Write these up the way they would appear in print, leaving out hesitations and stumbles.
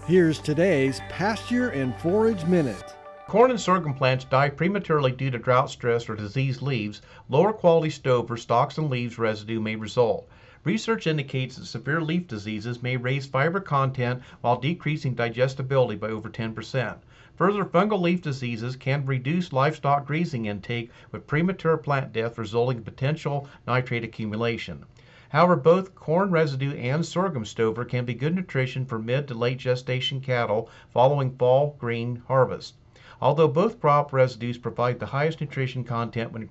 Here's today's Pasture and Forage Minute. Corn and sorghum plants die prematurely due to drought stress or diseased leaves. Lower quality stover, stalks, and leaves residue may result. Research indicates that severe leaf diseases may raise fiber content while decreasing digestibility by over 10%. Further, fungal leaf diseases can reduce livestock grazing intake with premature plant death resulting in potential nitrate accumulation. However, both corn residue and sorghum stover can be good nutrition for mid to late gestation cattle following fall grain harvest. Although both crop residues provide the highest nutrition content when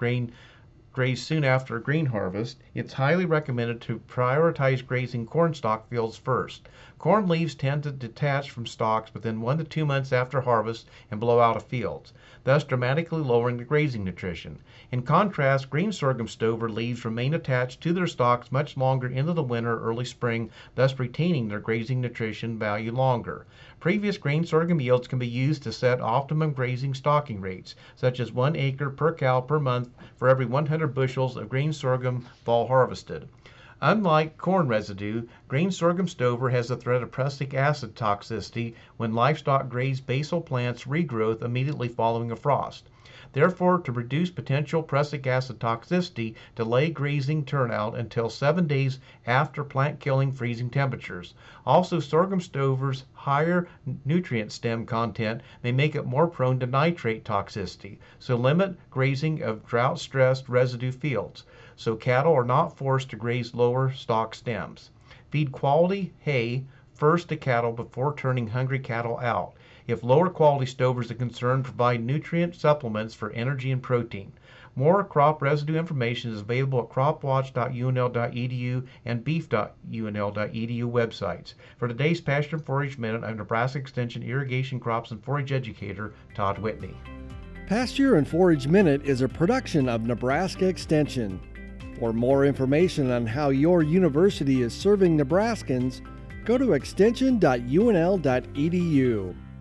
grazed soon after a grain harvest, it's highly recommended to prioritize grazing corn stalk fields first. Corn leaves tend to detach from stalks within 1 to 2 months after harvest and blow out of fields, thus dramatically lowering the grazing nutrition. In contrast, green sorghum stover leaves remain attached to their stalks much longer into the winter or early spring, thus retaining their grazing nutrition value longer. Previous grain sorghum yields can be used to set optimum grazing stocking rates, such as 1 acre per cow per month for every 100 bushels of green sorghum fall harvested. Unlike corn residue, green sorghum stover has the threat of prussic acid toxicity when livestock graze basal plants regrowth immediately following a frost. Therefore, to reduce potential prussic acid toxicity, delay grazing turnout until 7 days after plant killing freezing temperatures. Also, sorghum stover's higher nutrient stem content may make it more prone to nitrate toxicity, so limit grazing of drought-stressed residue fields, so cattle are not forced to graze lower stalk stems. Feed quality hay first to cattle before turning hungry cattle out. If lower quality stovers are concerned, provide nutrient supplements for energy and protein. More crop residue information is available at cropwatch.unl.edu and beef.unl.edu websites. For today's Pasture and Forage Minute, I'm Nebraska Extension Irrigation Crops and Forage Educator Todd Whitney. Pasture and Forage Minute is a production of Nebraska Extension. For more information on how your university is serving Nebraskans, go to extension.unl.edu.